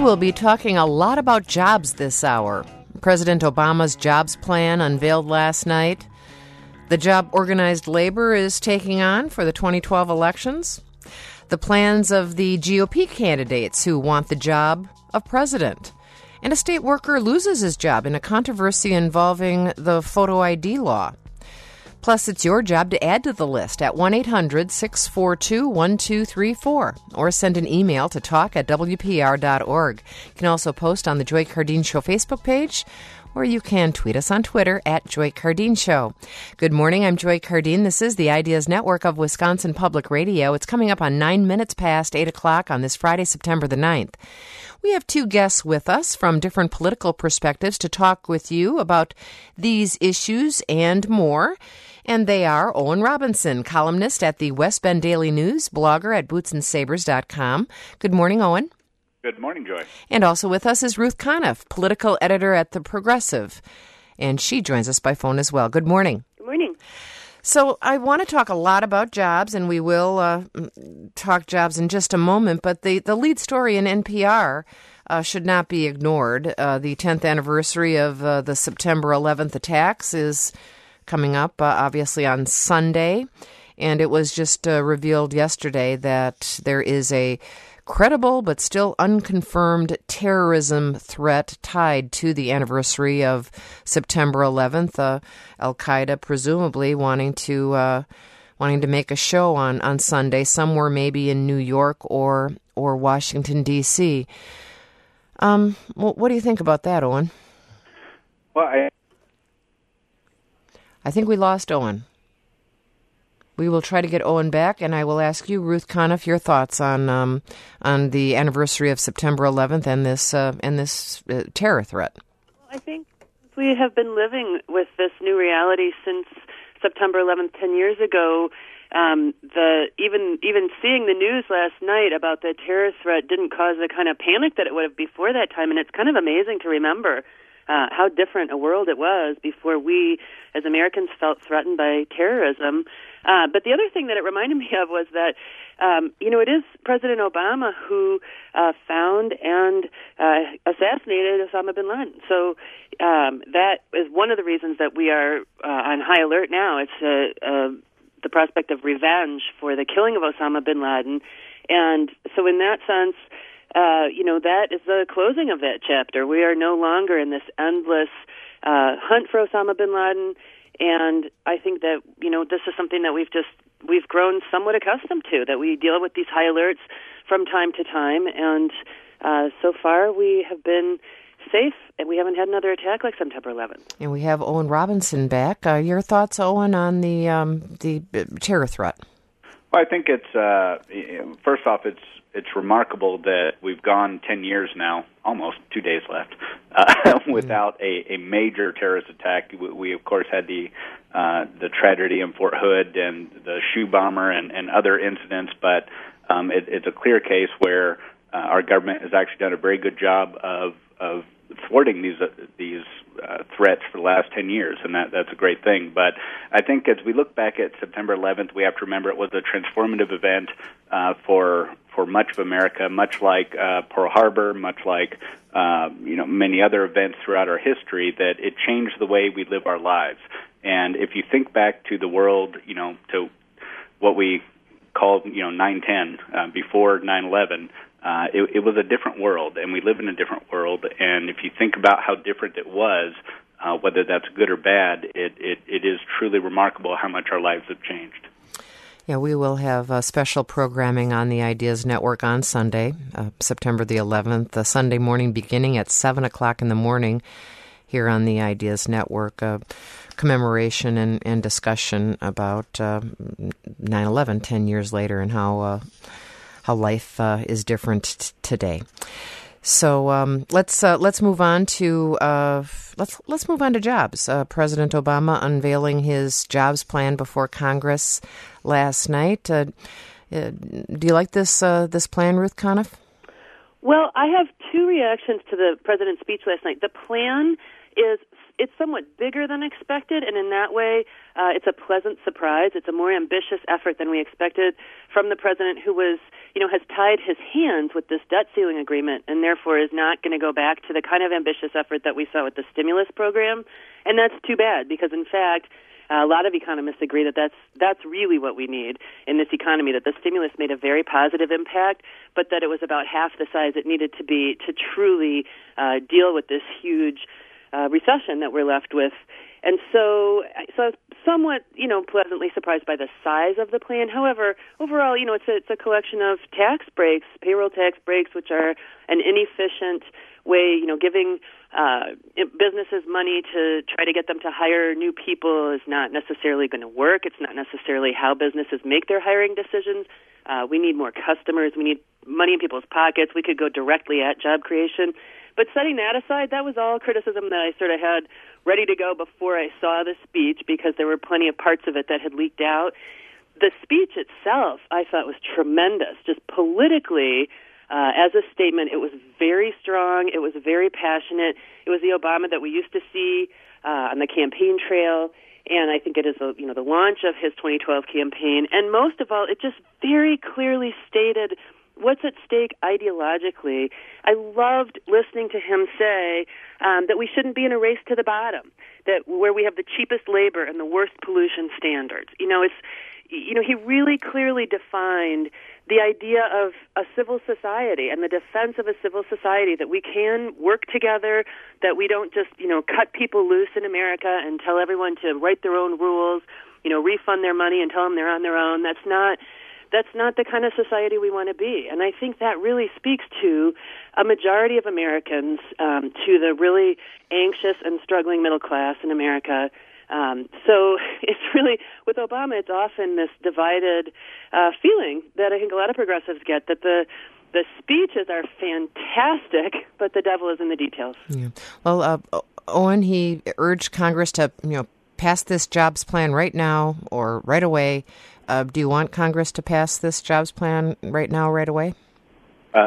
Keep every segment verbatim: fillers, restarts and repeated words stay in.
will be talking a lot about jobs this hour. President Obama's jobs plan unveiled last night. The job organized labor is taking on for the twenty twelve elections. The plans of the G O P candidates who want the job of president. And a state worker loses his job in a controversy involving the photo I D law. Plus, it's your job to add to the list at one eight hundred six four two one two three four or send an email to talk at w p r dot org. You can also post on the Joy Cardine Show Facebook page, or you can tweet us on Twitter at Joy Cardine Show. Good morning, I'm Joy Cardine. This is the Ideas Network of Wisconsin Public Radio. It's coming up on nine minutes past eight o'clock on this Friday, September the ninth. We have two guests with us from different political perspectives to talk with you about these issues and more. And they are Owen Robinson, columnist at the West Bend Daily News, blogger at boots and sabers dot com. Good morning, Owen. Good morning, Joy. And also with us is Ruth Conniff, political editor at The Progressive. And she joins us by phone as well. Good morning. Good morning. So I want to talk a lot about jobs, and we will uh, talk jobs in just a moment. But the, the lead story in N P R uh, should not be ignored. Uh, the tenth anniversary of uh, the September eleventh attacks is coming up, uh, obviously, on Sunday. And it was just uh, revealed yesterday that there is a credible but still unconfirmed terrorism threat tied to the anniversary of September eleventh. Uh, Al-Qaeda presumably wanting to uh, wanting to make a show on, on Sunday, somewhere maybe in New York or or Washington, D C. Um, well, what do you think about that, Owen? Well, I... I think we lost Owen. We will try to get Owen back, and I will ask you, Ruth Conniff, your thoughts on um, on the anniversary of September eleventh and this uh, and this uh, terror threat. Well, I think we have been living with this new reality since September eleventh, ten years ago. Um, the even even seeing the news last night about the terror threat didn't cause the kind of panic that it would have before that time, and it's kind of amazing to remember Uh, how different a world it was before we, as Americans, felt threatened by terrorism. Uh, but the other thing that it reminded me of was that, um, you know, it is President Obama who uh, found and uh, assassinated Osama bin Laden. So um, that is one of the reasons that we are uh, on high alert now. It's uh, uh, the prospect of revenge for the killing of Osama bin Laden. And so in that sense, Uh, you know, that is the closing of that chapter. We are no longer in this endless uh, hunt for Osama bin Laden, and I think that, you know, this is something that we've just, we've grown somewhat accustomed to, that we deal with these high alerts from time to time, and uh, so far we have been safe, and we haven't had another attack like September eleventh. And we have Owen Robinson back. Uh, your thoughts, Owen, on the, um, the terror threat? Well, I think it's, uh, first off, it's It's remarkable that we've gone ten years now, almost two days left, uh, without a, a major terrorist attack. We, we, of course, had the uh, the tragedy in Fort Hood and the shoe bomber and, and other incidents, but um, it, it's a clear case where uh, our government has actually done a very good job of of thwarting these uh, these uh, threats for the last ten years, and that that's a great thing. But I think as we look back at September eleventh, we have to remember it was a transformative event uh, for for much of America, much like uh, Pearl Harbor, much like uh, you know many other events throughout our history, that it changed the way we live our lives. And if you think back to the world, you know, to what we called you know nine ten uh, before nine eleven. Uh, it, it was a different world, and we live in a different world. And if you think about how different it was, uh, whether that's good or bad, it, it, it is truly remarkable how much our lives have changed. Yeah, we will have uh, special programming on the Ideas Network on Sunday, uh, September the eleventh, the Sunday morning beginning at seven o'clock in the morning here on the Ideas Network, uh, commemoration and, and discussion about uh, nine eleven, ten years later, and how uh, how life uh, is different t- today. So um, let's uh, let's move on to uh, let's let's move on to jobs. Uh, President Obama unveiling his jobs plan before Congress last night. Uh, uh, do you like this uh, this plan, Ruth Conniff? Well, I have two reactions to the president's speech last night. The plan is it's somewhat bigger than expected, and in that way, uh, it's a pleasant surprise. It's a more ambitious effort than we expected from the president, who was, you know, has tied his hands with this debt ceiling agreement, and therefore is not going to go back to the kind of ambitious effort that we saw with the stimulus program. And that's too bad, because in fact, Uh, a lot of economists agree that that's that's really what we need in this economy, that the stimulus made a very positive impact, but that it was about half the size it needed to be to truly uh, deal with this huge uh, recession that we're left with. And so, so I was somewhat, you know, pleasantly surprised by the size of the plan. However, overall, you know, it's a, it's a collection of tax breaks, payroll tax breaks, which are an inefficient way, you know, giving uh, businesses money to try to get them to hire new people is not necessarily going to work. It's not necessarily how businesses make their hiring decisions. Uh, we need more customers. We need money in people's pockets. We could go directly at job creation. But setting that aside, that was all criticism that I sort of had ready to go before I saw the speech, because there were plenty of parts of it that had leaked out. The speech itself, I thought, was tremendous. Just politically, uh, as a statement, it was very strong. It was very passionate. It was the Obama that we used to see uh, on the campaign trail. And I think it is, a, you know, the launch of his twenty twelve campaign. And most of all, it just very clearly stated what's at stake ideologically. I loved listening to him say um, that we shouldn't be in a race to the bottom, that where we have the cheapest labor and the worst pollution standards. You know, it's, you know, he really clearly defined the idea of a civil society and the defense of a civil society, that we can work together, that we don't just, you know, cut people loose in America and tell everyone to write their own rules, you know, refund their money and tell them they're on their own. That's not That's not the kind of society we want to be. And I think that really speaks to a majority of Americans, um, to the really anxious and struggling middle class in America. Um, so it's really, with Obama, it's often this divided uh, feeling that I think a lot of progressives get, that the the speeches are fantastic, but the devil is in the details. Yeah. Well, uh, Owen, he urged Congress to, you know, pass this jobs plan right now or right away. Uh, do you want Congress to pass this jobs plan right now, right away? Uh,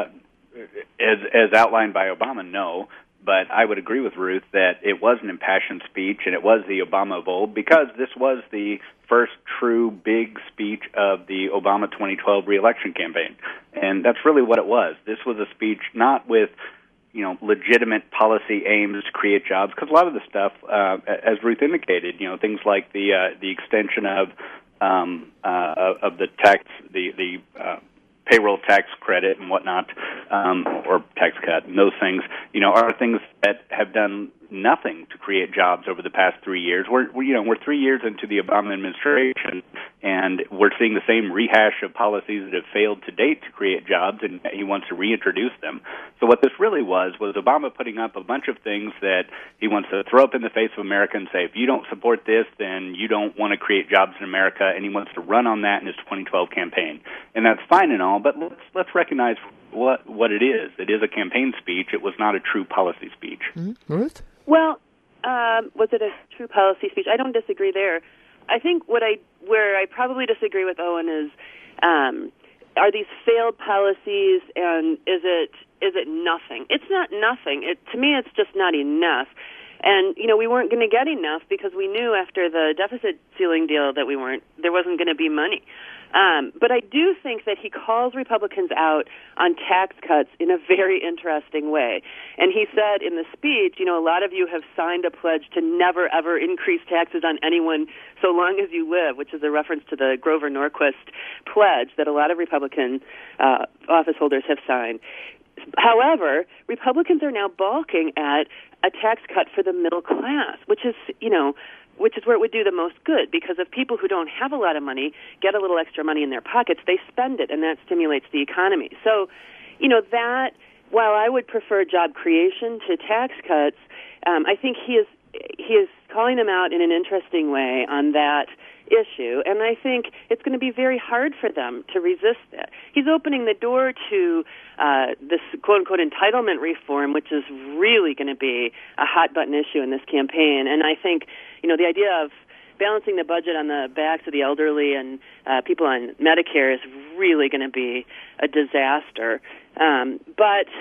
as, as outlined by Obama, no. But I would agree with Ruth that it was an impassioned speech, and it was the Obama of old, because this was the first true big speech of the Obama twenty twelve reelection campaign. And that's really what it was. This was a speech not with, you know, legitimate policy aims to create jobs, because a lot of the stuff, uh, as Ruth indicated, you know, things like the uh, the extension of um, uh, of the tax, the the uh, payroll tax credit and whatnot, um, or tax cut, and those things, you know, are things that have done nothing to create jobs over the past three years. We're, we're, you know, we're three years into the Obama administration, and we're seeing the same rehash of policies that have failed to date to create jobs, and he wants to reintroduce them. So what this really was, was Obama putting up a bunch of things that he wants to throw up in the face of America and say, if you don't support this, then you don't want to create jobs in America, and he wants to run on that in his twenty twelve campaign. And that's fine and all, but let's, let's recognize what what it is. It is a campaign speech. It was not a true policy speech. Mm-hmm. Ruth? Well, um, was it a true policy speech? I don't disagree there. I think what I where I probably disagree with Owen is, um, are these failed policies, and is it is it nothing? It's not nothing. It, to me, it's just not enough. And you know, we weren't going to get enough because we knew after the deficit ceiling deal that we weren't there wasn't going to be money. Um, but I do think that he calls Republicans out on tax cuts in a very interesting way. And he said in the speech, you know, a lot of you have signed a pledge to never, ever increase taxes on anyone so long as you live, which is a reference to the Grover Norquist pledge that a lot of Republican uh, office holders have signed. However, Republicans are now balking at a tax cut for the middle class, which is, you know, which is where it would do the most good, because if people who don't have a lot of money get a little extra money in their pockets, they spend it, and that stimulates the economy. So, you know, that, while I would prefer job creation to tax cuts, um, I think he is he is calling them out in an interesting way on that issue, and I think it's going to be very hard for them to resist it. He's opening the door to uh, this quote-unquote entitlement reform, which is really going to be a hot-button issue in this campaign, and I think, you know, the idea of balancing the budget on the backs of the elderly and uh, people on Medicare is really going to be a disaster. Um, but,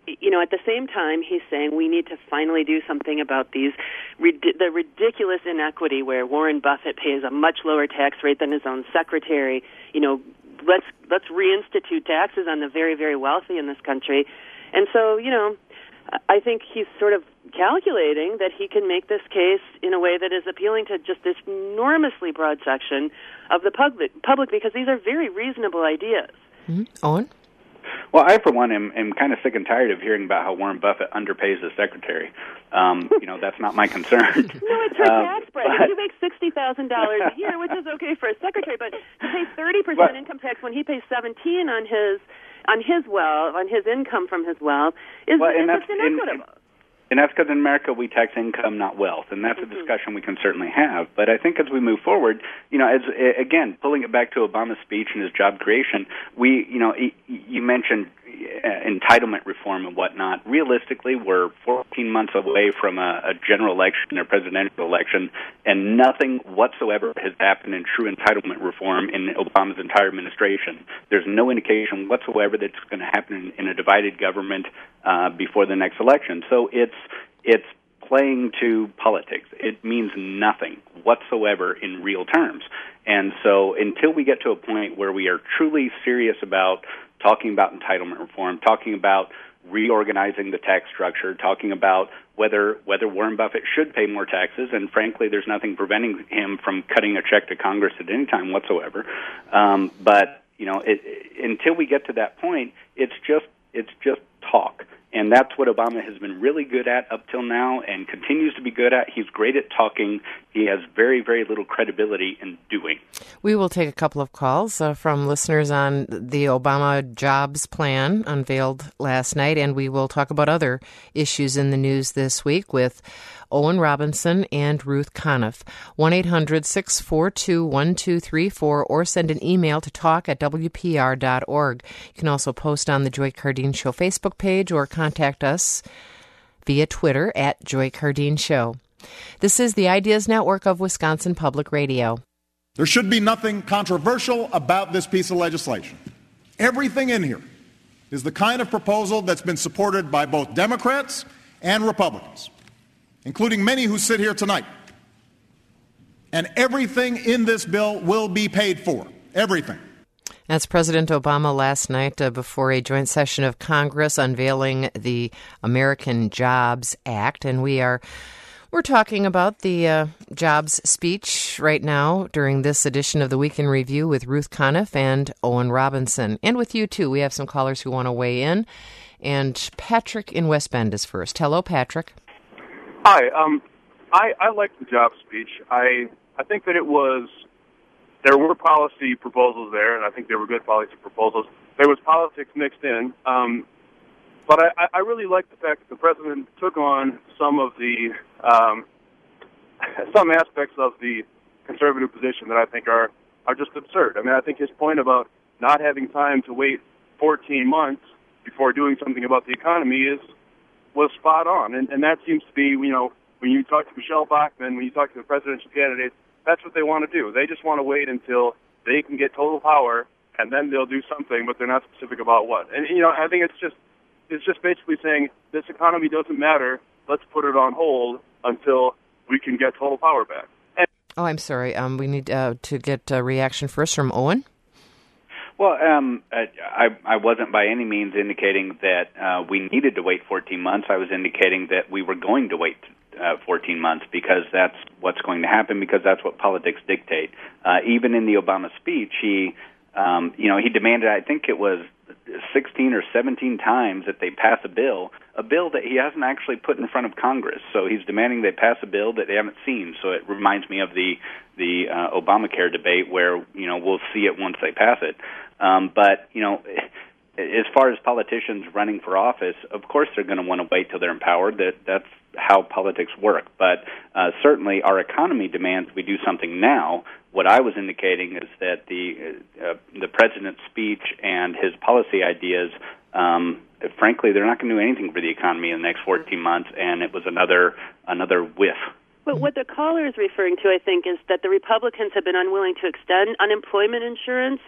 you know, at the same time, he's saying we need to finally do something about these the ridiculous inequity where Warren Buffett pays a much lower tax rate than his own secretary. You know, let's let's reinstitute taxes on the very, very wealthy in this country. And so, you know, I think he's sort of calculating that he can make this case in a way that is appealing to just this enormously broad section of the public, public because these are very reasonable ideas. Mm-hmm. Owen? Well, I, for one, am, am kind of sick and tired of hearing about how Warren Buffett underpays his secretary. Um, you know, that's not my concern. No, it's her um, tax bracket. but... He makes sixty thousand dollars a year, which is okay for a secretary, but to pay thirty percent income tax when he pays seventeen on his on his wealth, on his income from his wealth, is, well, is and just that's, inequitable. And, and that's because in America we tax income, not wealth, and that's mm-hmm. a discussion we can certainly have. But I think as we move forward, you know, as again, pulling it back to Obama's speech and his job creation, we, you know, you mentioned entitlement reform and whatnot. Realistically, we're fourteen months away from a, a general election or presidential election, and nothing whatsoever has happened in true entitlement reform in Obama's entire administration. There's no indication whatsoever that it's going to happen in, in a divided government uh, before the next election. So it's it's playing to politics. It means nothing whatsoever in real terms. And so until we get to a point where we are truly serious about talking about entitlement reform, talking about reorganizing the tax structure, talking about whether whether Warren Buffett should pay more taxes, and frankly, there's nothing preventing him from cutting a check to Congress at any time whatsoever. Um, but you know, it, it, until we get to that point, it's just it's just talk. And that's what Obama has been really good at up till now and continues to be good at. He's great at talking. He has very, very little credibility in doing. We will take a couple of calls uh, from listeners on the Obama jobs plan unveiled last night, and we will talk about other issues in the news this week with Owen Robinson and Ruth Conniff. one eight hundred six four two one two three four or send an email to talk at w p r dot org. You can also post on the Joy Cardine Show Facebook page or contact us via Twitter at Joy Cardine Show. This is the Ideas Network of Wisconsin Public Radio. There should be nothing controversial about this piece of legislation. Everything in here is the kind of proposal that's been supported by both Democrats and Republicans, including many who sit here tonight. And everything in this bill will be paid for. Everything. That's President Obama last night uh, before a joint session of Congress unveiling the American Jobs Act. And we are we're talking about the uh, jobs speech right now during this edition of the Week in Review with Ruth Conniff and Owen Robinson. And with you, too. We have some callers who want to weigh in. And Patrick in West Bend is first. Hello, Patrick. Hi. Um, I, I liked the job speech. I I think that it was, there were policy proposals there, and I think they were good policy proposals. There was politics mixed in. Um, but I, I really like the fact that the president took on some of the, um, some aspects of the conservative position that I think are, are just absurd. I mean, I think his point about not having time to wait fourteen months before doing something about the economy is was spot on, and, and that seems to be, you know, when you talk to Michelle Bachmann, when you talk to the presidential candidates, that's what they want to do. They just want to wait until they can get total power, and then they'll do something, but they're not specific about what. And, you know, I think it's just it's just basically saying this economy doesn't matter, let's put it on hold until we can get total power back. And- oh, I'm sorry. Um, we need uh, to get a reaction first from Owen. Well, um, I, I wasn't by any means indicating that uh, we needed to wait fourteen months. I was indicating that we were going to wait uh, fourteen months because that's what's going to happen, because that's what politics dictate. Uh, even in the Obama speech, he, um, you know, he demanded, I think it was sixteen or seventeen times that they pass a bill, a bill that he hasn't actually put in front of Congress. So he's demanding they pass a bill that they haven't seen. So it reminds me of the the uh, Obamacare debate where, you know, we'll see it once they pass it. Um, but, you know, as far as politicians running for office, of course they're going to want to wait till they're empowered. That that's how politics work. But uh, certainly our economy demands we do something now. What I was indicating is that the uh, the president's speech and his policy ideas, um, frankly, they're not going to do anything for the economy in the next fourteen months, and it was another another whiff. But what the caller is referring to, I think, is that the Republicans have been unwilling to extend unemployment insurance.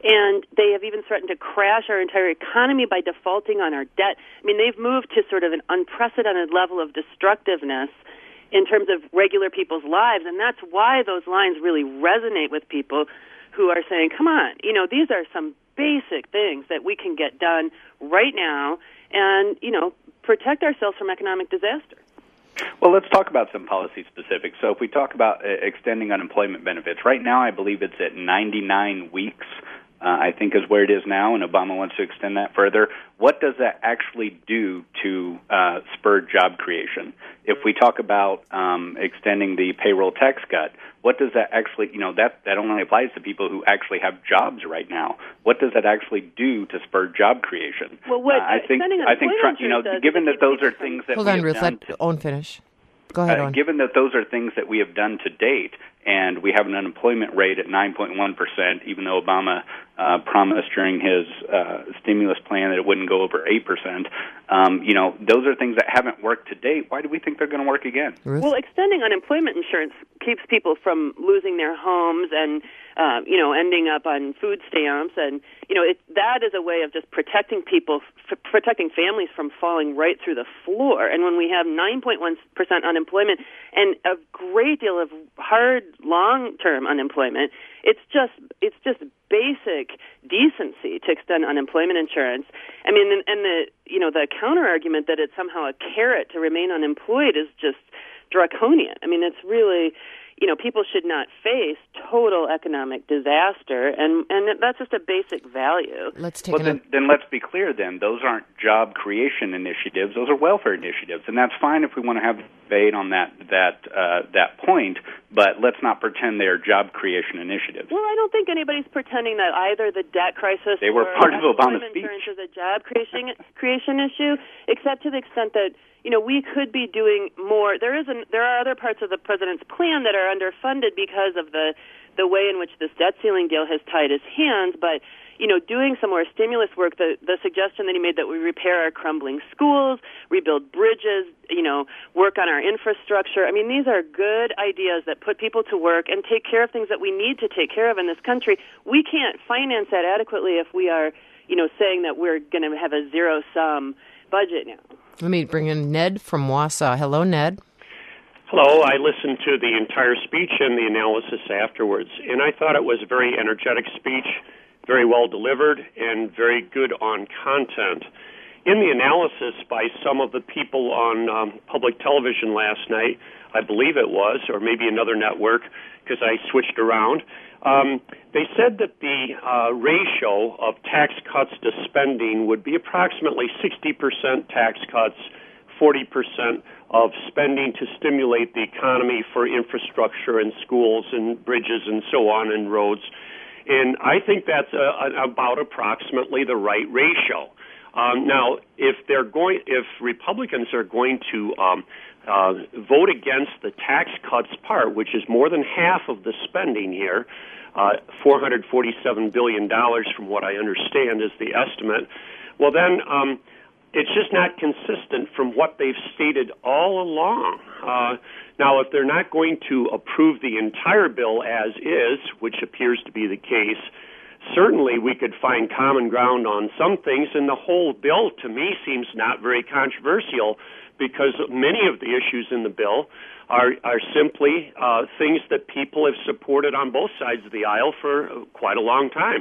And they have even threatened to crash our entire economy by defaulting on our debt. I mean, they've moved to sort of an unprecedented level of destructiveness in terms of regular people's lives, and that's why those lines really resonate with people who are saying, come on, you know, these are some basic things that we can get done right now and, you know, protect ourselves from economic disaster. Well, let's talk about some policy specifics. So if we talk about uh, extending unemployment benefits, right now I believe it's at ninety-nine weeks. Uh, I think is where it is now, and Obama wants to extend that further. What does that actually do to uh, spur job creation? If we talk about um, extending the payroll tax cut, what does that actually, you know, that, that only applies to people who actually have jobs right now. What does that actually do to spur job creation? Well, what, uh, I think, I think, you know, given that those are things that Hold we on, have Ruth, done let Owen finish. Go ahead, uh, Owen. Given that those are things that we have done to date, and we have an unemployment rate at nine point one percent, even though Obama uh, promised during his uh, stimulus plan that it wouldn't go over eight percent, um, you know, those are things that haven't worked to date. Why do we think they're going to work again? Ruth? Well, extending unemployment insurance keeps people from losing their homes and, uh, you know, ending up on food stamps. And, you know, it, that is a way of just protecting people, f- protecting families from falling right through the floor. And when we have nine point one percent unemployment and a great deal of hard long-term unemployment, it's just it's just basic decency to extend unemployment insurance. I mean, and, and the you know the counter argument that it's somehow a carrot to remain unemployed is just draconian. I mean, it's really, you know, people should not face total economic disaster, and and that's just a basic value. Let's take well, then, then let's be clear. Then those aren't job creation initiatives; those are welfare initiatives, and that's fine if we want to have debate on that that uh, that point. But let's not pretend they are job creation initiatives. Well, I don't think anybody's pretending that either the debt crisis they were or part of Obama's speech insurance is a job creation creation issue, except to the extent that, you know, we could be doing more. There is an, there are other parts of the president's plan that are underfunded because of the the way in which this debt ceiling deal has tied his hands. But, you know, doing some more stimulus work, the the suggestion that he made that we repair our crumbling schools, rebuild bridges, you know, work on our infrastructure. I mean, these are good ideas that put people to work and take care of things that we need to take care of in this country. We can't finance that adequately if we are, you know, saying that we're going to have a zero-sum budget now. Let me bring in Ned from Wausau. Hello, Ned. Hello. I listened to the entire speech and the analysis afterwards, and I thought it was a very energetic speech, very well delivered, and very good on content. In the analysis by some of the people on um, public television last night, I believe it was, or maybe another network, because I switched around, um, they said that the uh, ratio of tax cuts to spending would be approximately sixty percent tax cuts, forty percent of spending to stimulate the economy for infrastructure and schools and bridges and so on and roads. And I think that's uh, about approximately the right ratio. Um, now, if they're going, if Republicans are going to um, uh, vote against the tax cuts part, which is more than half of the spending here, uh, four hundred forty-seven billion dollars from what I understand is the estimate, well then um, it's just not consistent from what they've stated all along. Uh, now, if they're not going to approve the entire bill as is, which appears to be the case, certainly we could find common ground on some things, and the whole bill, to me, seems not very controversial because many of the issues in the bill are, are simply uh, things that people have supported on both sides of the aisle for quite a long time.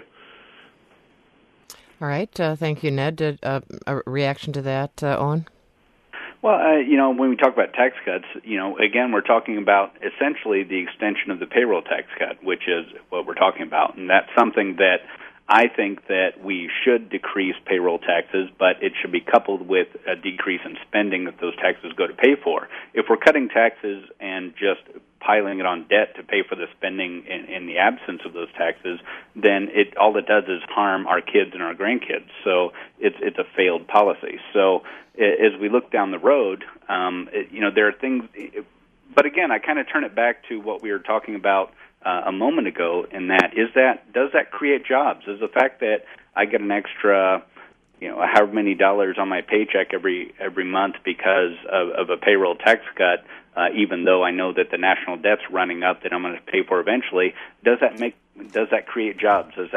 All right. Uh, thank you, Ned. Did, uh, a reaction to that, uh, Owen? Well, uh, you know, when we talk about tax cuts, you know, again, we're talking about essentially the extension of the payroll tax cut, which is what we're talking about. And that's something that I think that we should decrease payroll taxes, but it should be coupled with a decrease in spending that those taxes go to pay for. If we're cutting taxes and just piling it on debt to pay for the spending in, in the absence of those taxes, then it all it does is harm our kids and our grandkids. So it's it's a failed policy. So as we look down the road, um, it, you know, there are things. But again, I kind of turn it back to what we were talking about uh, a moment ago, and that is that does that create jobs? Is the fact that I get an extra, you know, however many dollars on my paycheck every every month because of, of a payroll tax cut, uh, even though I know that the national debt's running up that I'm going to pay for eventually, does that make does that create jobs? Does that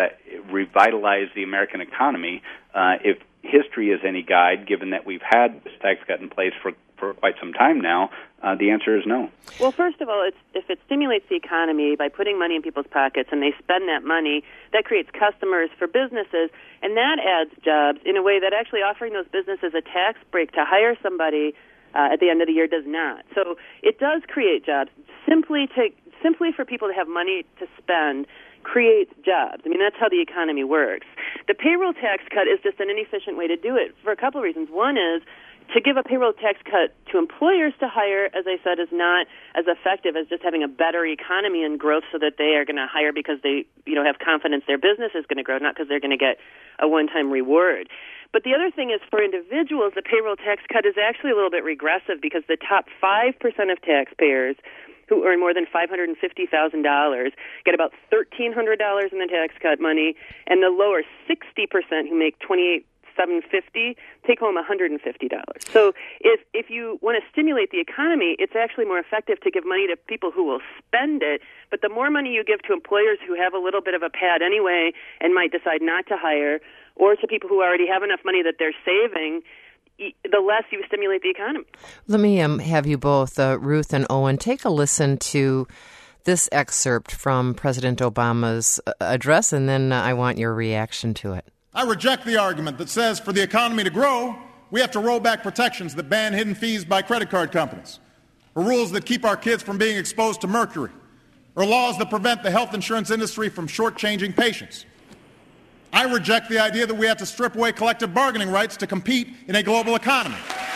revitalize the American economy. Uh, if history is any guide, given that we've had this tax cut in place for, for quite some time now, uh, the answer is no. Well, first of all, it's, if it stimulates the economy by putting money in people's pockets and they spend that money, that creates customers for businesses, and that adds jobs in a way that actually offering those businesses a tax break to hire somebody uh, at the end of the year does not. So it does create jobs. Simply to simply for people to have money to spend creates jobs. I mean, that's how the economy works. The payroll tax cut is just an inefficient way to do it for a couple of reasons. One is to give a payroll tax cut to employers to hire, as I said, is not as effective as just having a better economy and growth so that they are going to hire because they, you know, have confidence their business is going to grow, not because they're going to get a one-time reward. But the other thing is for individuals, the payroll tax cut is actually a little bit regressive because the top five percent of taxpayers who earn more than five hundred fifty thousand dollars get about thirteen hundred dollars in the tax cut money, and the lower sixty percent who make twenty-eight thousand seven hundred fifty dollars take home one hundred fifty dollars. So if if you want to stimulate the economy, it's actually more effective to give money to people who will spend it. But the more money you give to employers who have a little bit of a pad anyway and might decide not to hire, or to people who already have enough money that they're saving, the less you stimulate the economy. Let me um, have you both, uh, Ruth and Owen, take a listen to this excerpt from President Obama's address, and then uh, I want your reaction to it. I reject the argument that says for the economy to grow, we have to roll back protections that ban hidden fees by credit card companies, or rules that keep our kids from being exposed to mercury, or laws that prevent the health insurance industry from shortchanging patients. I reject the idea that we have to strip away collective bargaining rights to compete in a global economy.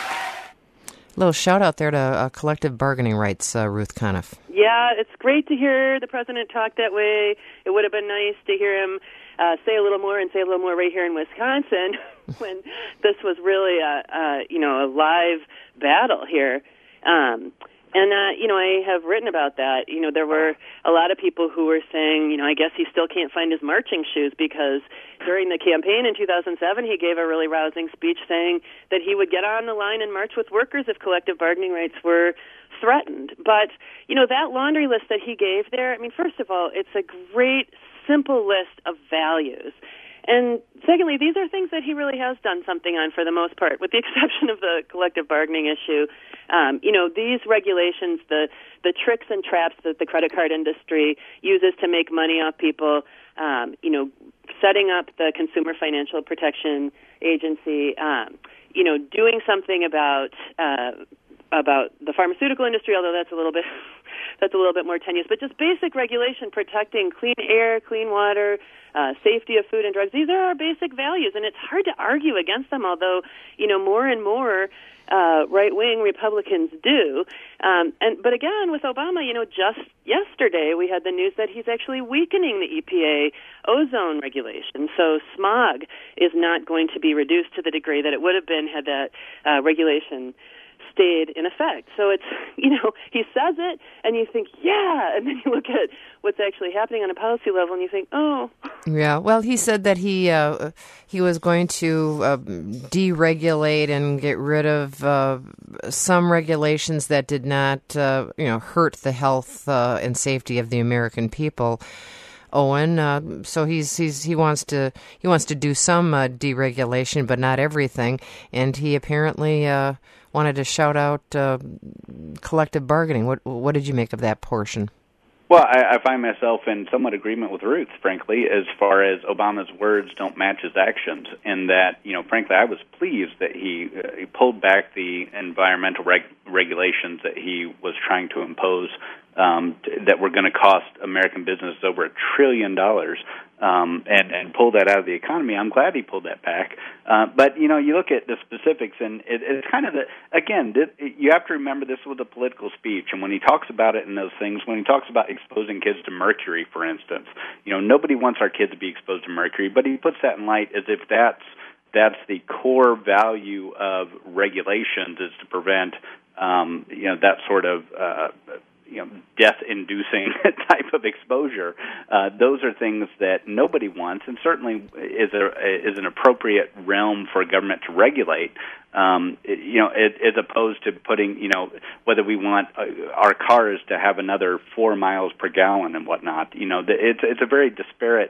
A little shout out there to uh, collective bargaining rights, uh, Ruth Conniff. Yeah, it's great to hear the president talk that way. It would have been nice to hear him uh, say a little more and say a little more right here in Wisconsin when this was really a, a you know a live battle here. Um, And, uh, you know, I have written about that. You know, there were a lot of people who were saying, you know, I guess he still can't find his marching shoes because during the campaign in two thousand seven, he gave a really rousing speech saying that he would get on the line and march with workers if collective bargaining rights were threatened. But, you know, that laundry list that he gave there, I mean, first of all, it's a great, simple list of values. And secondly, these are things that he really has done something on for the most part, with the exception of the collective bargaining issue. Um, you know, these regulations, the the tricks and traps that the credit card industry uses to make money off people, um, you know, setting up the Consumer Financial Protection Agency, um, you know, doing something about uh, about the pharmaceutical industry, although that's a little bit that's a little bit more tenuous, but just basic regulation protecting clean air, clean water, uh, safety of food and drugs. These are our basic values, and it's hard to argue against them, although, you know, more and more uh, right-wing Republicans do. Um, and But again, with Obama, you know, just yesterday we had the news that he's actually weakening the E P A ozone regulation. So smog is not going to be reduced to the degree that it would have been had that uh, regulation stayed in effect. So it's, you know, he says it and you think, yeah, and then you look at what's actually happening on a policy level and you think, oh. Yeah, well, he said that he uh, he was going to uh, deregulate and get rid of uh, some regulations that did not, uh, you know, hurt the health uh, and safety of the American people. Owen, uh, so he's he's he wants to he wants to do some uh, deregulation, but not everything. And he apparently uh, wanted to shout out uh, collective bargaining. What what did you make of that portion? Well, I, I find myself in somewhat agreement with Ruth, frankly, as far as Obama's words don't match his actions, and that, you know, frankly, I was pleased that he, uh, he pulled back the environmental reg- regulations that he was trying to impose um, t- that were going to cost American businesses over a trillion dollars, um, and, and pull that out of the economy. I'm glad he pulled that back. Uh, but, you know, you look at the specifics, and it, it's kind of the, again, th- you have to remember this was a political speech, and when he talks about it in those things, when he talks about exposing kids to mercury, for instance, you know, nobody wants our kids to be exposed to mercury, but he puts that in light as if that's that's the core value of regulations, is to prevent, um, you know, that sort of uh, you know, death-inducing type of exposure. Uh, those are things that nobody wants, and certainly is a is an appropriate realm for government to regulate. Um, it, you know, it, as opposed to putting, you know, whether we want uh, our cars to have another four miles per gallon and whatnot. You know, the, it's it's a very disparate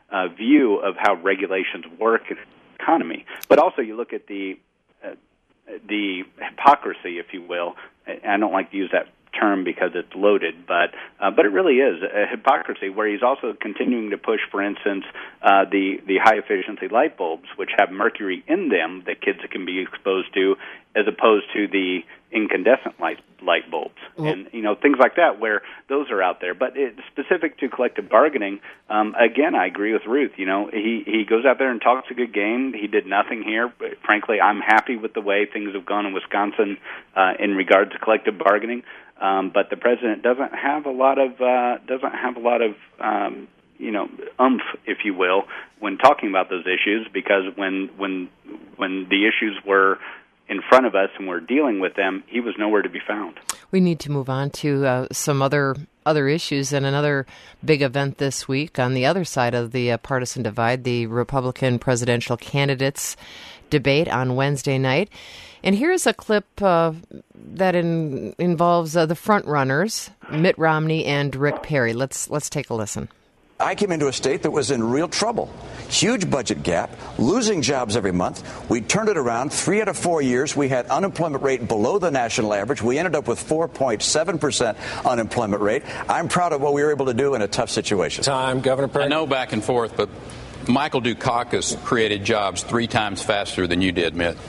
uh, view of how regulations work in the economy. But also you look at the uh, the hypocrisy, if you will. I don't like to use that term because it's loaded, but uh, but it really is a hypocrisy where he's also continuing to push, for instance, uh, the, the high-efficiency light bulbs, which have mercury in them that kids can be exposed to, as opposed to the incandescent light light bulbs, well, and you know things like that, where those are out there. But it, specific to collective bargaining, um, again, I agree with Ruth. You know, he he goes out there and talks a good game. He did nothing here. But frankly, I'm happy with the way things have gone in Wisconsin uh, in regard to collective bargaining. Um, but the president doesn't have a lot of uh, doesn't have a lot of um, you know umph, if you will, when talking about those issues. Because when when when the issues were in front of us and we're dealing with them, he was nowhere to be found. We need to move on to uh, some other other issues, and another big event this week on the other side of the uh, partisan divide, the Republican presidential candidates debate on Wednesday night. And here's a clip uh, that in, involves uh, the front runners, Mitt Romney and Rick Perry. Let's let's take a listen. I came into a state that was in real trouble. Huge budget gap, losing jobs every month. We turned it around. Three out of four years, we had unemployment rate below the national average. We ended up with four point seven percent unemployment rate. I'm proud of what we were able to do in a tough situation. Time, Governor Perry. I know back and forth, but Michael Dukakis created jobs three times faster than you did, Mitt.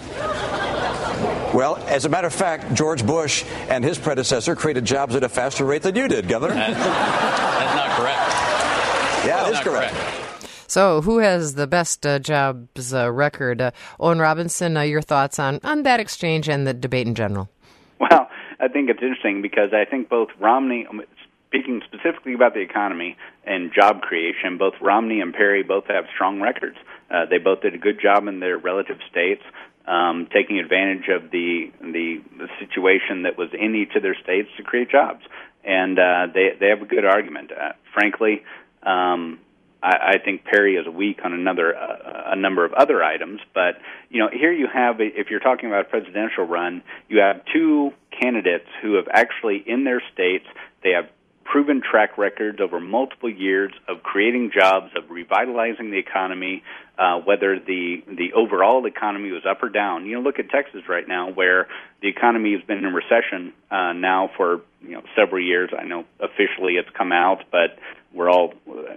Well, as a matter of fact, George Bush and his predecessor created jobs at a faster rate than you did, Governor. That's, that's not correct. Yeah, that's it is correct. correct. So who has the best uh, jobs uh, record? Uh, Owen Robinson, uh, your thoughts on, on that exchange and the debate in general? Well, I think it's interesting because I think both Romney, speaking specifically about the economy and job creation, both Romney and Perry both have strong records. Uh, they both did a good job in their relative states, um, taking advantage of the, the the situation that was in each of their states to create jobs. And uh, they they have a good argument. Uh, frankly, um, I, I think Perry is weak on another uh, a number of other items. But you know, here you have, if you're talking about a presidential run, you have two candidates who have actually in their states, they have proven track records over multiple years of creating jobs, of revitalizing the economy, uh, whether the the overall economy was up or down. You know, look at Texas right now, where the economy has been in recession uh, now for you know several years. I know officially it's come out, but we're all.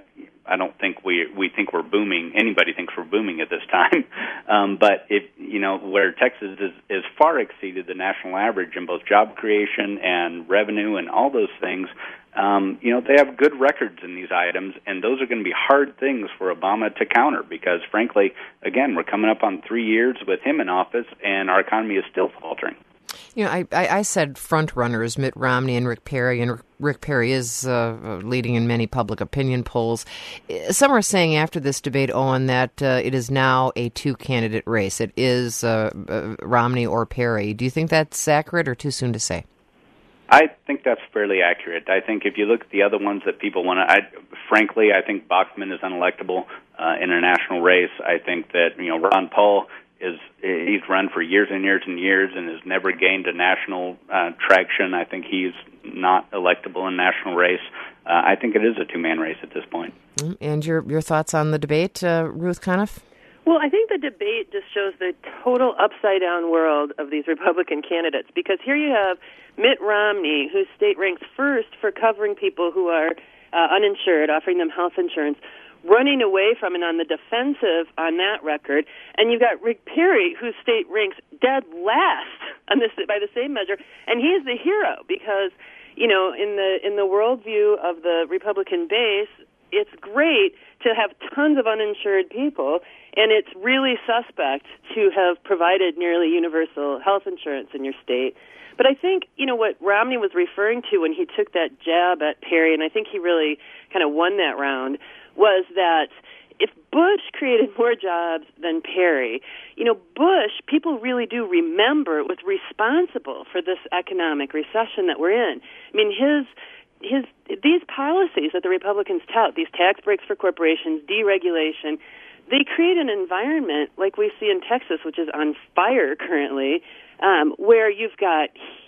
I don't think we we think we're booming. Anybody thinks we're booming at this time. Um, but if you know where Texas is, is far exceeded the national average in both job creation and revenue and all those things. Um, you know, they have good records in these items, and those are going to be hard things for Obama to counter because, frankly, again, we're coming up on three years with him in office, and our economy is still faltering. You know, I, I, I said front runners, Mitt Romney and Rick Perry, and Rick Perry is uh, leading in many public opinion polls. Some are saying after this debate, Owen, that uh, it is now a two-candidate race. It is uh, uh, Romney or Perry. Do you think that's accurate or too soon to say? I think that's fairly accurate. I think if you look at the other ones that people want to, I, frankly, I think Bachmann is unelectable uh, in a national race. I think that, you know, Ron Paul is, he's run for years and years and years and has never gained a national uh, traction. I think he's not electable in a national race. Uh, I think it is a two-man race at this point. And your your thoughts on the debate, uh, Ruth Conniff? Well, I think the debate just shows the total upside-down world of these Republican candidates, because here you have Mitt Romney, whose state ranks first for covering people who are uh, uninsured, offering them health insurance, running away from and on the defensive on that record. And you've got Rick Perry, whose state ranks dead last on this by the same measure, and he's the hero because, you know, in the in the worldview of the Republican base, it's great to have tons of uninsured people, and it's really suspect to have provided nearly universal health insurance in your state. But I think, you know, what Romney was referring to when he took that jab at Perry, and I think he really kind of won that round, was that if Bush created more jobs than Perry, you know, Bush, people really do remember, was responsible for this economic recession that we're in. I mean, his his these policies that the Republicans tout, these tax breaks for corporations, deregulation, they create an environment like we see in Texas, which is on fire currently, um, where you've got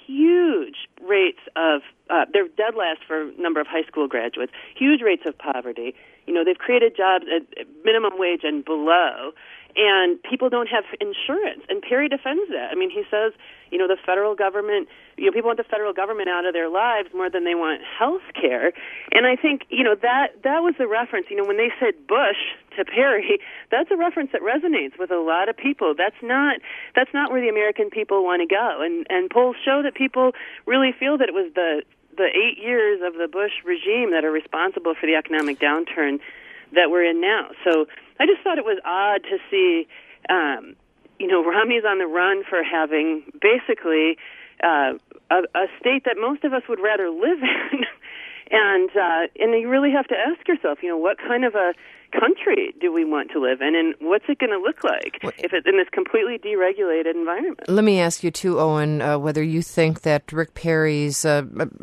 huge rates of, uh, they're dead last for number of high school graduates, huge rates of poverty, You know, they've created jobs at minimum wage and below, and people don't have insurance. And Perry defends that. I mean, he says, you know, the federal government, you know, people want the federal government out of their lives more than they want health care. And I think, you know, that that was the reference. You know, when they said Bush to Perry, that's a reference that resonates with a lot of people. That's not that's not where the American people want to go. And and polls show that people really feel that it was the the eight years of the Bush regime that are responsible for the economic downturn that we're in now. So I just thought it was odd to see, um, you know, Romney's on the run for having basically uh, a, a state that most of us would rather live in. and uh, and you really have to ask yourself, you know, what kind of a country do we want to live in, and what's it going to look like well, if it's in this completely deregulated environment? Let me ask you, too, Owen, uh, whether you think that Rick Perry's uh,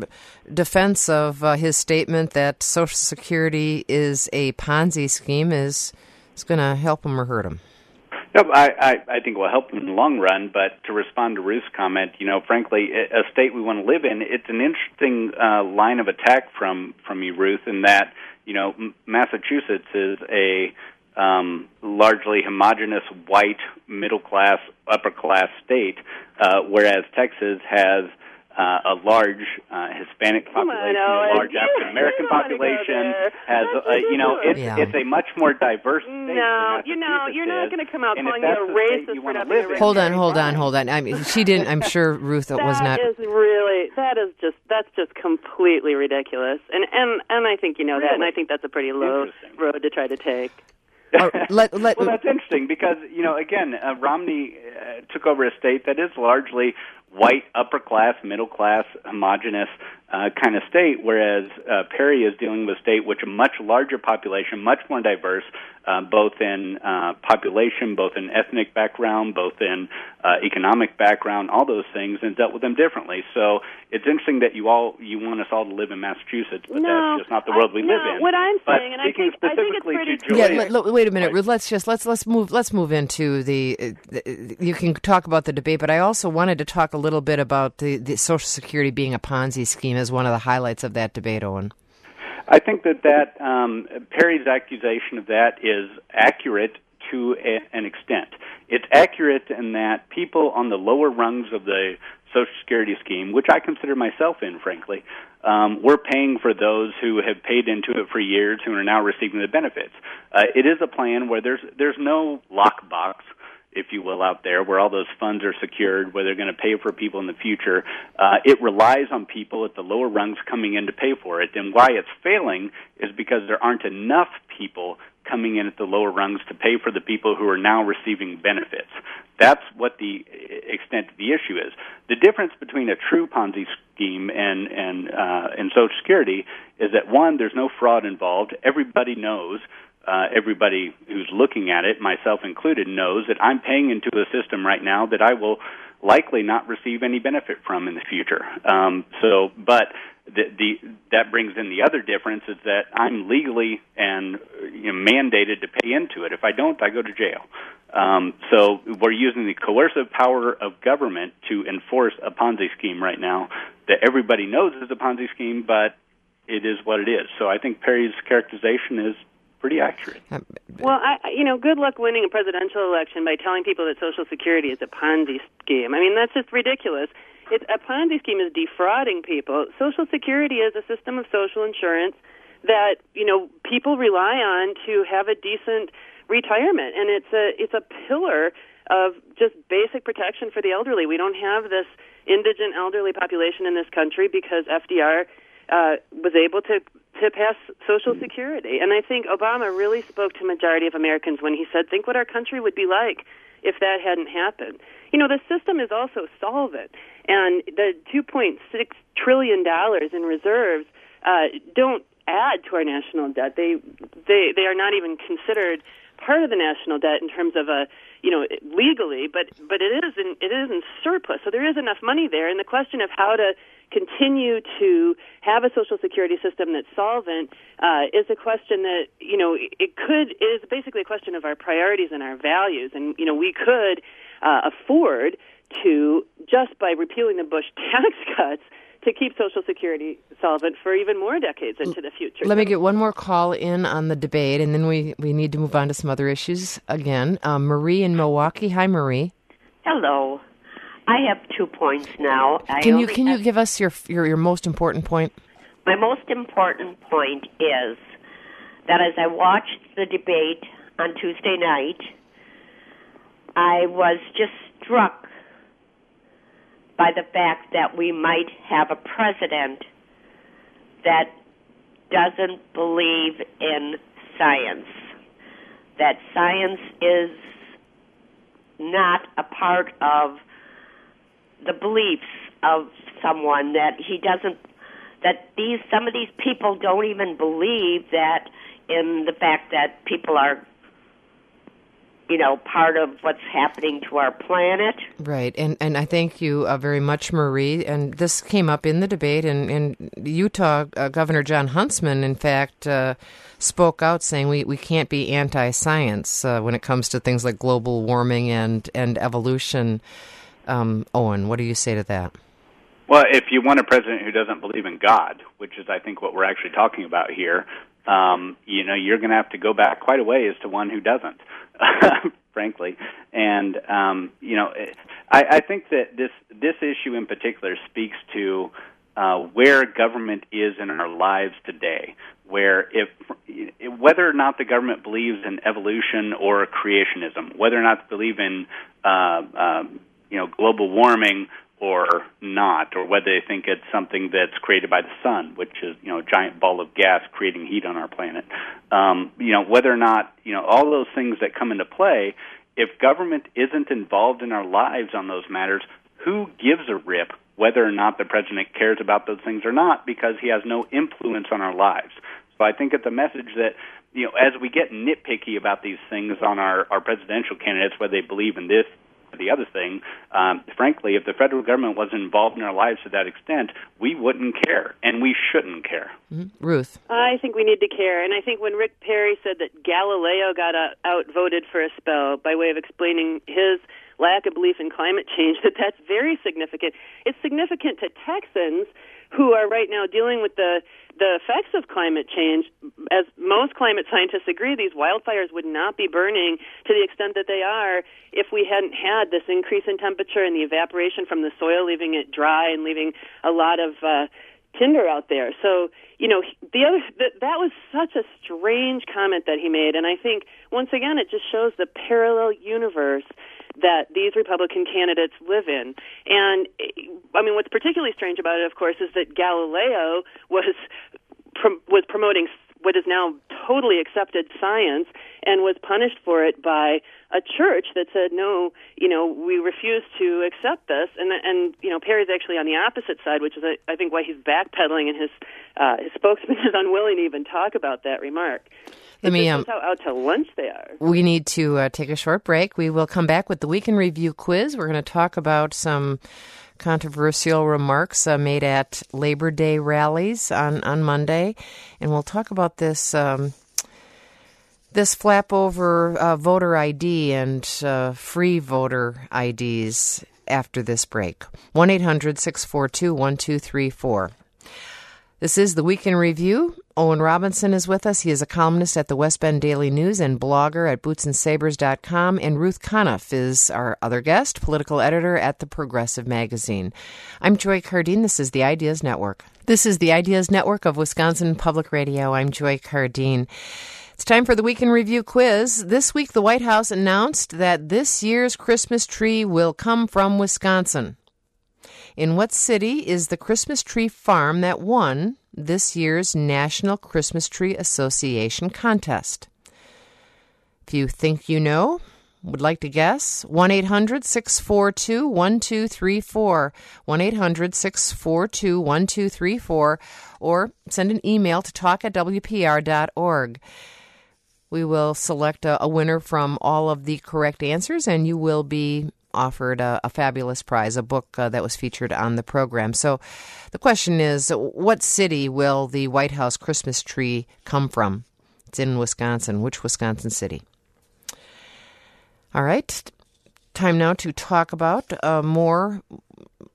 defense of uh, his statement that Social Security is a Ponzi scheme is, is going to help him or hurt him. No, I, I, I think it will help in the long run, but to respond to Ruth's comment, you know, frankly, a state we want to live in, it's an interesting uh, line of attack from, from you, Ruth, in that, you know, Massachusetts is a um, largely homogenous white middle-class, upper-class state, uh, whereas Texas has uh, a large uh, Hispanic population, a large African-American population, has, uh, you know, it's, yeah. it's a much more diverse state. No, you know, you're not going to come out calling you a racist for not being a racist. Hold on, hold on, hold on. I mean, she didn't, I'm sure Ruth was not. That is really, that is just, that's just completely ridiculous. And, and, and I think you know really? that, and I think that's a pretty low road to try to take. Uh, let, let, well, that's interesting because, you know, again, uh, Romney uh, took over a state that is largely white, upper-class, middle-class, homogenous uh, kind of state, whereas uh, Perry is dealing with a state which a much larger population, much more diverse, uh, both in uh, population, both in ethnic background, both in uh, economic background, all those things, and dealt with them differently. So it's interesting that you all you want us all to live in Massachusetts, but no, that's just not the world I, we no, live in. What I'm but saying, and I think, I think it's pretty to yeah, l- l- wait a minute, Ruth. Let's just let's let's move let's move into the, uh, the. You can talk about the debate, but I also wanted to talk a little bit about the, the Social Security being a Ponzi scheme as one of the highlights of that debate, Owen. I think that that um, Perry's accusation of that is accurate to a, an extent. It's accurate in that people on the lower rungs of the Social Security scheme, which I consider myself in, frankly, um, we're paying for those who have paid into it for years who are now receiving the benefits. Uh, it is a plan where there's there's no lockbox, if you will, out there where all those funds are secured, where they're going to pay for people in the future. Uh, it relies on people at the lower rungs coming in to pay for it. And why it's failing is because there aren't enough people coming in at the lower rungs to pay for the people who are now receiving benefits. That's what the extent of the issue is. The difference between a true Ponzi scheme and, and, uh, and Social Security is that, one, there's no fraud involved. Everybody knows Uh, everybody who's looking at it, myself included, knows that I'm paying into a system right now that I will likely not receive any benefit from in the future. Um, so, but the, the that brings in the other difference is that I'm legally and you know, mandated to pay into it. If I don't, I go to jail. Um, so we're using the coercive power of government to enforce a Ponzi scheme right now that everybody knows is a Ponzi scheme, but it is what it is. So I think Perry's characterization is pretty accurate. Well, I, you know, good luck winning a presidential election by telling people that Social Security is a Ponzi scheme. I mean, that's just ridiculous. It's, a Ponzi scheme is defrauding people. Social Security is a system of social insurance that, you know, people rely on to have a decent retirement, and it's a it's a pillar of just basic protection for the elderly. We don't have this indigent elderly population in this country because F D R uh, was able to to pass Social Security. And I think Obama really spoke to a majority of Americans when he said, think what our country would be like if that hadn't happened. You know, the system is also solvent, and the two point six trillion dollars in reserves uh, don't add to our national debt. They, they, they are not even considered part of the national debt in terms of a, you know, legally, but, but it is in, it is in surplus. So there is enough money there. And the question of how to continue to have a Social Security system that's solvent uh, is a question that, you know, it could, it is basically a question of our priorities and our values. And, you know, we could uh, afford to, just by repealing the Bush tax cuts, to keep Social Security solvent for even more decades into the future. Let me get one more call in on the debate, and then we, we need to move on to some other issues again. Um, Marie in Milwaukee. Hi, Marie. Hello. I have two points now. Can you can you give us your, your your most important point? My most important point is that as I watched the debate on Tuesday night, I was just struck by the fact that we might have a president that doesn't believe in science, that science is not a part of the beliefs of someone, that he doesn't, that these some of these people don't even believe that in the fact that people are, you know, part of what's happening to our planet. Right, and and I thank you uh, very much, Marie. And this came up in the debate, and in Utah, uh, Governor John Huntsman, in fact, uh, spoke out saying we, we can't be anti-science uh, when it comes to things like global warming and, and evolution. Um, Owen, what do you say to that? Well, if you want a president who doesn't believe in God, which is, I think, what we're actually talking about here, um, you know, you're going to have to go back quite a ways to one who doesn't, frankly. And, um, you know, I, I think that this, this issue in particular speaks to uh, where government is in our lives today, where if whether or not the government believes in evolution or creationism, whether or not they believe in uh, um, you know, global warming or not, or whether they think it's something that's created by the sun, which is, you know, a giant ball of gas creating heat on our planet. Um, you know, whether or not, you know, all those things that come into play, if government isn't involved in our lives on those matters, who gives a rip whether or not the president cares about those things or not, because he has no influence on our lives. So I think it's a message that, you know, as we get nitpicky about these things on our, our presidential candidates, whether they believe in this, the other thing, um, frankly, if the federal government wasn't involved in our lives to that extent, we wouldn't care, and we shouldn't care. Mm-hmm. Ruth? I think we need to care, and I think when Rick Perry said that Galileo got uh, outvoted for a spell by way of explaining his lack of belief in climate change, that that's very significant. It's significant to Texans who are right now dealing with the the effects of climate change. As most climate scientists agree, these wildfires would not be burning to the extent that they are if we hadn't had this increase in temperature and the evaporation from the soil, leaving it dry and leaving a lot of uh, tinder out there. So, you know, the other th- that was such a strange comment that he made, and I think, once again, it just shows the parallel universe that these Republican candidates live in. And, I mean, what's particularly strange about it, of course, is that Galileo was prom- was promoting what is now totally accepted science and was punished for it by a church that said, no, you know, we refuse to accept this. And, and you know, Perry's actually on the opposite side, which is, I think, why he's backpedaling, and his, uh, his spokesman is unwilling to even talk about that remark. Let me, um, how out to lunch they are. We need to uh, take a short break. We will come back with the Week in Review quiz. We're going to talk about some controversial remarks uh, made at Labor Day rallies on, on Monday. And we'll talk about this um, this flap over uh, voter I D and uh, free voter I Ds after this break. one eight hundred six four two one two three four. This is the Week in Review. Owen Robinson is with us. He is a columnist at the West Bend Daily News and blogger at boots and sabers dot com. And Ruth Conniff is our other guest, political editor at the Progressive Magazine. I'm Joy Cardine. This is the Ideas Network. This is the Ideas Network of Wisconsin Public Radio. I'm Joy Cardine. It's time for the Week in Review quiz. This week, the White House announced that this year's Christmas tree will come from Wisconsin. In what city is the Christmas tree farm that won this year's National Christmas Tree Association contest? If you think you know, would like to guess, one eight hundred six four two one two three four, one eight hundred six four two one two three four, or send an email to talk at w p r dot org. We will select a, a winner from all of the correct answers, and you will be offered a, a fabulous prize, a book uh, that was featured on the program. So the question is, what city will the White House Christmas tree come from? It's in Wisconsin. Which Wisconsin city? All right. Time now to talk about uh, more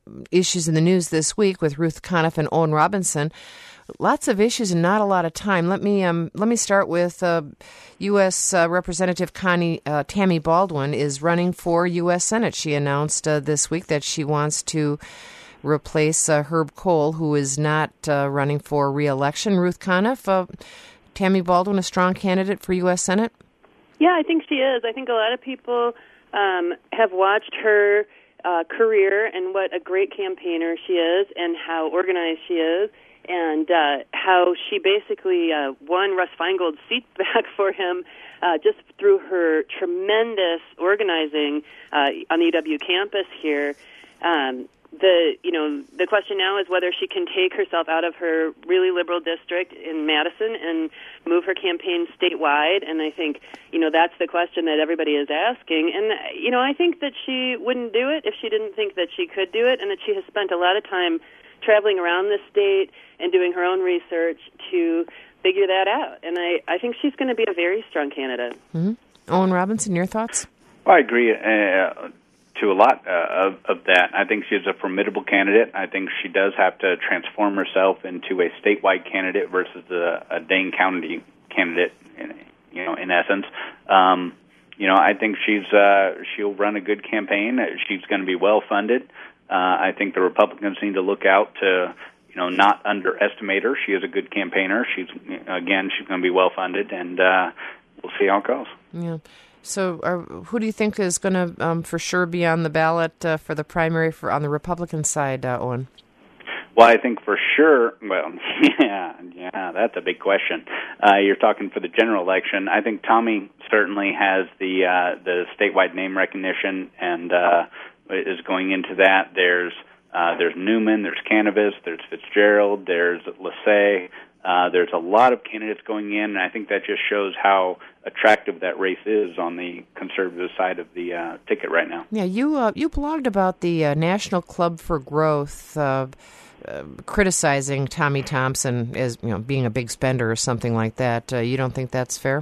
issues in the news this week with Ruth Conniff and Owen Robinson. Lots of issues and not a lot of time. Let me um, let me start with uh, U S Uh, Representative Connie uh, Tammy Baldwin is running for U S Senate. She announced uh, this week that she wants to replace uh, Herb Kohl, who is not uh, running for re-election. Ruth Conniff, uh, Tammy Baldwin, a strong candidate for U S Senate? Yeah, I think she is. I think a lot of people um, have watched her uh, career and what a great campaigner she is and how organized she is, and uh, how she basically uh, won Russ Feingold's seat back for him uh, just through her tremendous organizing uh, on the U W campus here. Um, the you know the question now is whether she can take herself out of her really liberal district in Madison and move her campaign statewide. And I think you know that's the question that everybody is asking. And you know I think that she wouldn't do it if she didn't think that she could do it, and that she has spent a lot of time traveling around the state and doing her own research to figure that out. And I, I think she's going to be a very strong candidate. Mm-hmm. Owen Robinson, your thoughts? Well, I agree uh, to a lot uh, of, of that. I think she's a formidable candidate. I think she does have to transform herself into a statewide candidate versus a, a Dane County candidate, in, you know, in essence. Um, you know, I think she's uh, she'll run a good campaign. She's going to be well-funded. Uh, I think the Republicans need to look out to, you know, not underestimate her. She is a good campaigner. She's, again, she's going to be well-funded, and uh, we'll see how it goes. Yeah. So uh, who do you think is going to um, for sure be on the ballot uh, for the primary for on the Republican side, uh, Owen? Well, I think for sure, well, yeah, yeah, that's a big question. Uh, you're talking for the general election. I think Tommy certainly has the uh, the statewide name recognition and uh, is going into that. There's uh, there's Newman, there's Cannabis, there's Fitzgerald, there's Lassay. Uh, there's a lot of candidates going in, and I think that just shows how attractive that race is on the conservative side of the uh, ticket right now. Yeah, you uh, you blogged about the uh, National Club for Growth, uh, uh, criticizing Tommy Thompson as you know being a big spender or something like that. Uh, you don't think that's fair?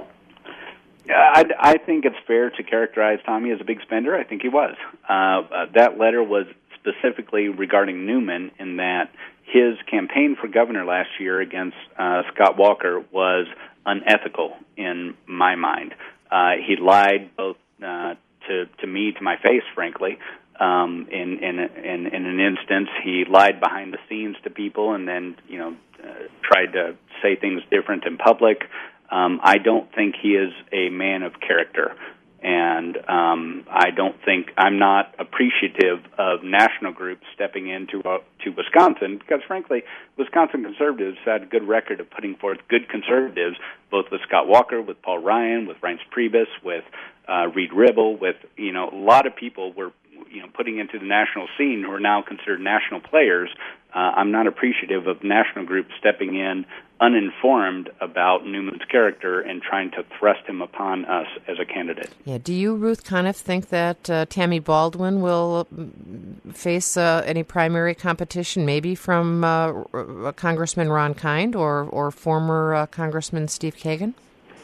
I, I think it's fair to characterize Tommy as a big spender. I think he was. Uh, uh, that letter was specifically regarding Newman in that his campaign for governor last year against uh, Scott Walker was unethical in my mind. Uh, he lied both uh, to to me, to my face, frankly. Um, in, in in in an instance, he lied behind the scenes to people, and then you know uh, tried to say things different in public. Um, I don't think he is a man of character. And um, I don't think I'm not appreciative of national groups stepping into uh, to Wisconsin because, frankly, Wisconsin conservatives had a good record of putting forth good conservatives, both with Scott Walker, with Paul Ryan, with Reince Priebus, with uh, Reed Ribble, with you know a lot of people were you know putting into the national scene who are now considered national players. Uh, I'm not appreciative of national groups stepping in uninformed about Newman's character and trying to thrust him upon us as a candidate. Yeah. Do you, Ruth Conniff, think that uh, Tammy Baldwin will face uh, any primary competition, maybe from uh, Congressman Ron Kind or, or former uh, Congressman Steve Kagan?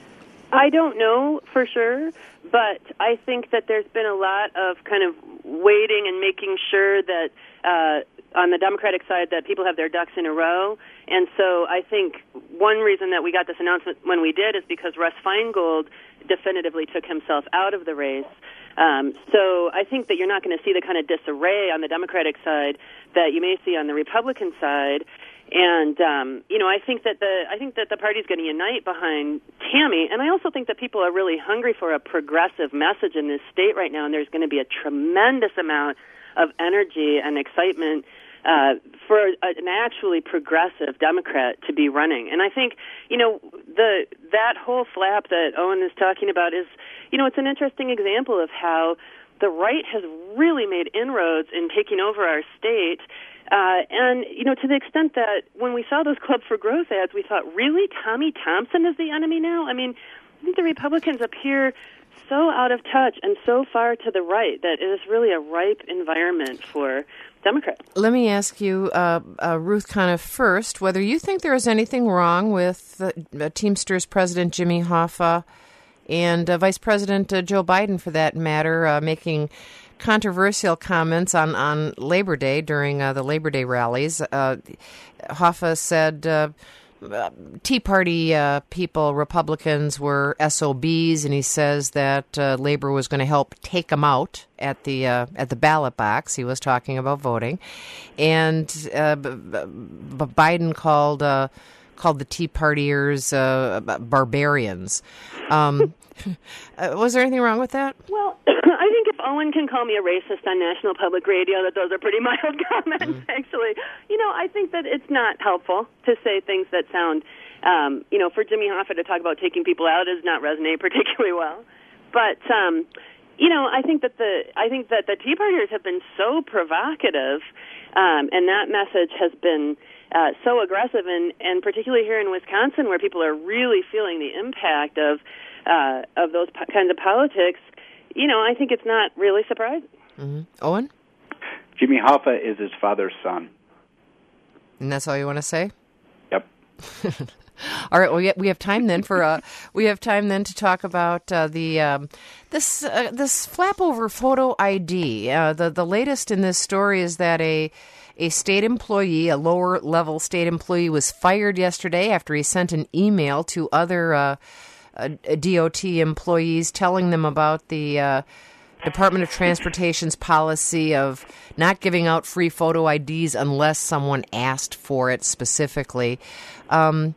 I don't know for sure, but I think that there's been a lot of kind of waiting and making sure that uh, on the Democratic side that people have their ducks in a row. And so I think one reason that we got this announcement when we did is because Russ Feingold definitively took himself out of the race. Um, so I think that you're not going to see the kind of disarray on the Democratic side that you may see on the Republican side. And um, you know, I think that the I think that the party's going to unite behind Tammy, and I also think that people are really hungry for a progressive message in this state right now. And there's going to be a tremendous amount of energy and excitement uh, for a, an actually progressive Democrat to be running. And I think you know the that whole flap that Owen is talking about is you know it's an interesting example of how the right has really made inroads in taking over our state. Uh, and, you know, to the extent that when we saw those Club for Growth ads, we thought, really, Tommy Thompson is the enemy now? I mean, I think the Republicans appear so out of touch and so far to the right that it is really a ripe environment for Democrats. Let me ask you, uh, uh, Ruth Conniff, first, whether you think there is anything wrong with uh, Teamsters President Jimmy Hoffa and uh, Vice President uh, Joe Biden, for that matter, uh, making controversial comments on, on Labor Day during uh, the Labor Day rallies. Uh, Hoffa said uh, Tea Party uh, people, Republicans, were S O Bs, and he says that uh, Labor was going to help take them out at the uh, at the ballot box. He was talking about voting, and uh, b- b- Biden called uh, called the Tea Partiers uh, barbarians. Um, was there anything wrong with that? Well, I think if Owen can call me a racist on National Public Radio, that those are pretty mild comments, mm-hmm. actually. You know, I think that it's not helpful to say things that sound, um, you know, for Jimmy Hoffa to talk about taking people out does not resonate particularly well. But, um, you know, I think that the I think that the Tea Partiers have been so provocative, um, and that message has been uh, so aggressive, and, and particularly here in Wisconsin, where people are really feeling the impact of uh, of those po- kinds of politics. You know, I think it's not really surprising. Mm-hmm. Owen? Jimmy Hoffa is his father's son. And that's all you want to say? Yep. All right. Well, we have time then for uh, we have time then to talk about uh, the um, this uh, this flap over photo I D. Uh, the the latest in this story is that a a state employee, a lower level state employee, was fired yesterday after he sent an email to other Uh, Uh, D O T employees telling them about the uh, Department of Transportation's policy of not giving out free photo I Ds unless someone asked for it specifically. Um,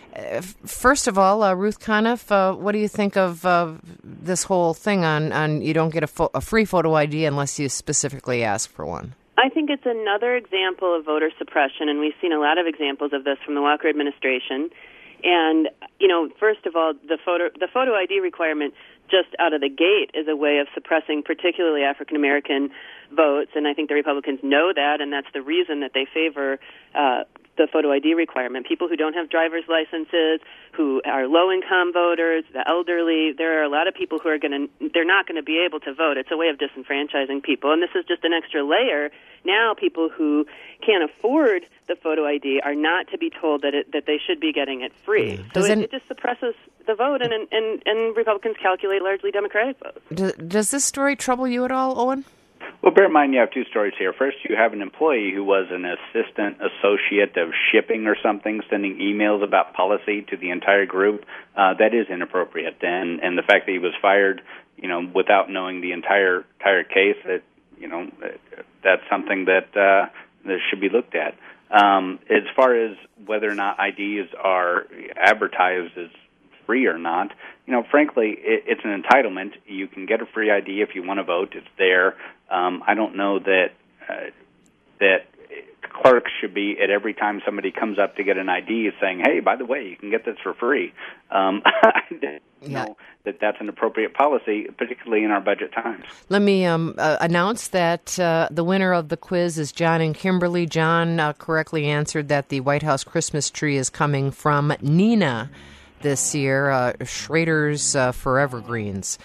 first of all, uh, Ruth Conniff, uh, what do you think of uh, this whole thing on, on you don't get a, fo- a free photo I D unless you specifically ask for one? I think it's another example of voter suppression, and we've seen a lot of examples of this from the Walker administration. And, you know, first of all, the photo the photo I D requirement just out of the gate is a way of suppressing particularly African-American votes, and I think the Republicans know that, and that's the reason that they favor uh, the photo I D requirement. People who don't have driver's licenses, who are low-income voters, the elderly, there are a lot of people who are going to, they're not going to be able to vote. It's a way of disenfranchising people, and this is just an extra layer. Now people who can't afford the photo I D are not to be told that it, that they should be getting it free. So it, it just suppresses the vote, and, and, and Republicans calculate largely Democratic votes. Does, does this story trouble you at all, Owen? Well, bear in mind you have two stories here. First, you have an employee who was an assistant associate of shipping or something, sending emails about policy to the entire group. Uh, that is inappropriate, and and the fact that he was fired, you know, without knowing the entire entire case, that you know, that's something that uh, that should be looked at. Um, as far as whether or not I Ds are advertised as free or not, you know, frankly, it, it's an entitlement. You can get a free I D if you want to vote. It's there. Um, I don't know that uh, that clerks should be at every time somebody comes up to get an I D saying, "Hey, by the way, you can get this for free." Um, I don't yeah. know that that's an appropriate policy, particularly in our budget times. Let me um, uh, announce that uh, the winner of the quiz is John and Kimberly. John uh, correctly answered that the White House Christmas tree is coming from Nina this year, uh, Schrader's uh, Forever Greens.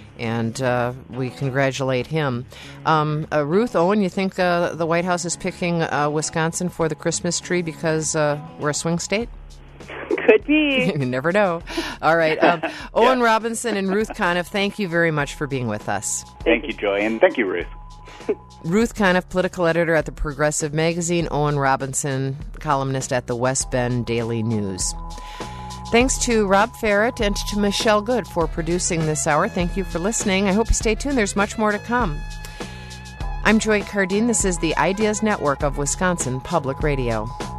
And uh, we congratulate him. Um, uh, Ruth, Owen, you think uh, the White House is picking uh, Wisconsin for the Christmas tree because uh, we're a swing state? Could be. You never know. All right. Um, Owen yeah. Robinson and Ruth Conniff, thank you very much for being with us. Thank you, Joy, and thank you, Ruth. Ruth Conniff, political editor at the Progressive Magazine. Owen Robinson, columnist at the West Bend Daily News. Thanks to Rob Ferret and to Michelle Good for producing this hour. Thank you for listening. I hope you stay tuned. There's much more to come. I'm Joy Cardine. This is the Ideas Network of Wisconsin Public Radio.